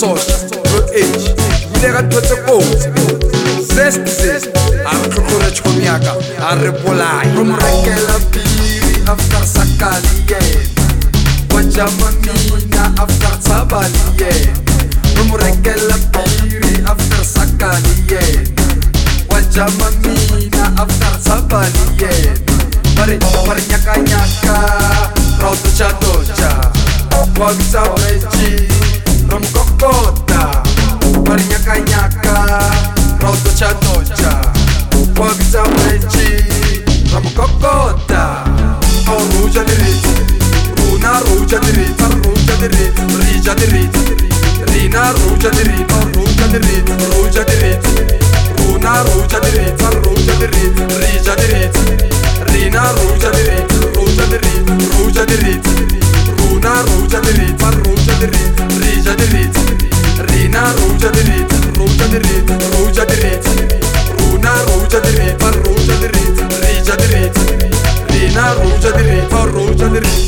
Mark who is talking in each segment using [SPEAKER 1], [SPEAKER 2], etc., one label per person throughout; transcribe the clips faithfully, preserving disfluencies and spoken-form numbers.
[SPEAKER 1] Sosha, Road Age, Ilega Twete Coat, Zest Zest, Arcocora Chomiaka, Arepolai,
[SPEAKER 2] Rumrekela Piri after Sakaliye, Wajamamina after Sabaliye, Rumrekela Piri after Sakaliye, Wajamamina after Sabaliye, Pare Parnyaka Nyaka, Rotocha Docha, Wagsa Veji, Rom Kokota, Parnyaka Nyaka, Rotocha Docha, Wagsa Veji, Rom Kokota, Oh Ruja de Rit, Runa Ruja de Rit, Ruja de Rit, Rija de Rit, Rina Ruja de Rit, Ruja de Rit, Ruja de Rit, Runa Ruja de Rit, Ruja de Rit, Rija de Rit, Rina Ruja de Rit, Ruja de Rit, Ruja de Rit, Runa Ruja de Rit, Ruja de Rit, Rija de Rit, Rina Ruja de Rit, Ruja de Rit, Ruja de Rit, Runa Ruja de Rit, Ruja de Rit, Rija de Rit, Rina Ruja de Rit, Ruja de Rit.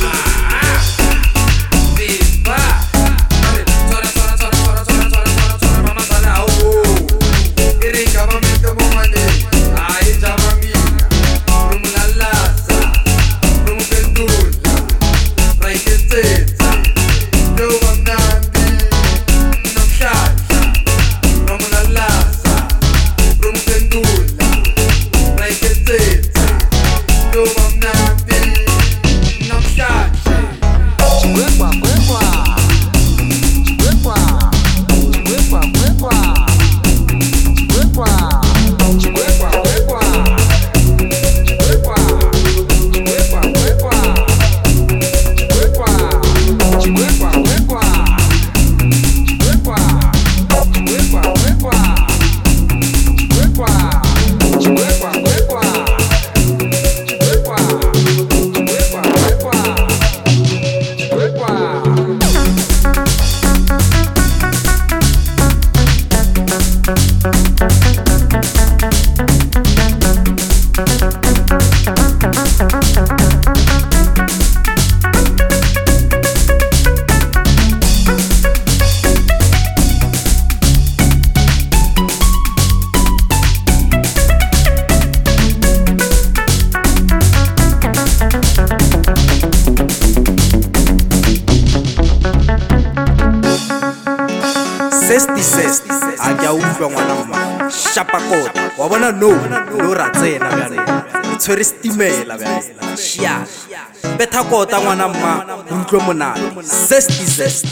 [SPEAKER 3] Zesty Zesty, a ke a utlwa ngwana mma Shapakota wa bona no lo ratsena bjale o tshwere stimela bjale shia betha kota ngwana mma o utlwe monate Zesty Zesty.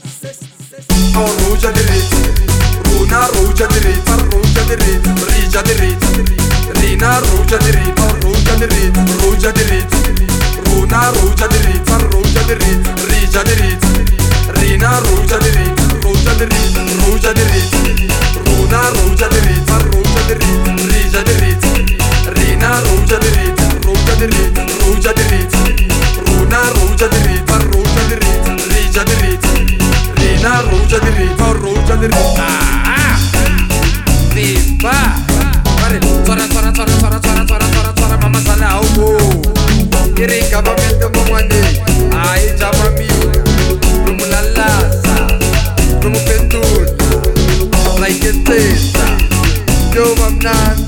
[SPEAKER 2] Oh Ruja de Rit, Runa Ruja de Rit, Ruja de Rit, Rija de Rit, Rina Ruja de Rit, Ruja de Rit, Ruja de Rit, Runa Ruja de Rit, Ruja de Rit, Rija de Rit, Rina Ruja de Rit, Ruja de Rit, Ruja de Rit, Runa Ruja de Rit, Ruja de Rit, Rija de Rit, Rina Ruja de Rit, Ruja de Rit, Ruja de Rit, Runa Ruja de Rit, Ruja de Rit, Rija de Rit, Rina Ruja de Rit, Ruja de Rit.
[SPEAKER 1] Ah, Viva, Pare, Tora, Tora, Tora, Tora, Tora, Tora, Tora, Tora, Mama Sana, oh, Iringa, Mamento, Mamande, Ai, Jamami, Rumulalaza, Rumupentul, like it, yo, Mamnan.